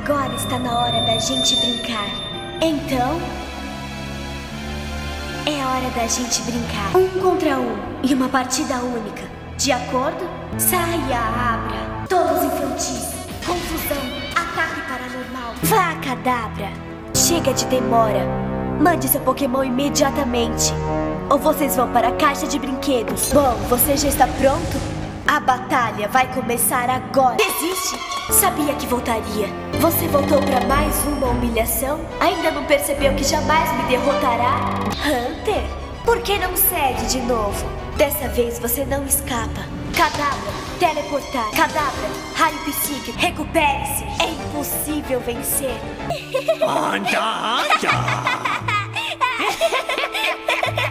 Agora está na hora da gente brincar. Então, é hora da gente brincar. 1 contra 1 e uma partida única. De acordo? Saia, abra. Todos infantis. Confusão. Ataque paranormal. Vá, cadabra. Chega de demora. Mande seu Pokémon imediatamente. Ou vocês vão para a caixa de brinquedos. Bom, você já está pronto? A batalha vai começar agora. Desiste? Sabia que voltaria. Você voltou para mais uma humilhação? Ainda não percebeu que jamais me derrotará? Hunter, por que não cede de novo? Dessa vez você não escapa. Cadabra, teleportar. Cadabra, raio psíquico. Recupere-se. É impossível vencer. Anda, anda!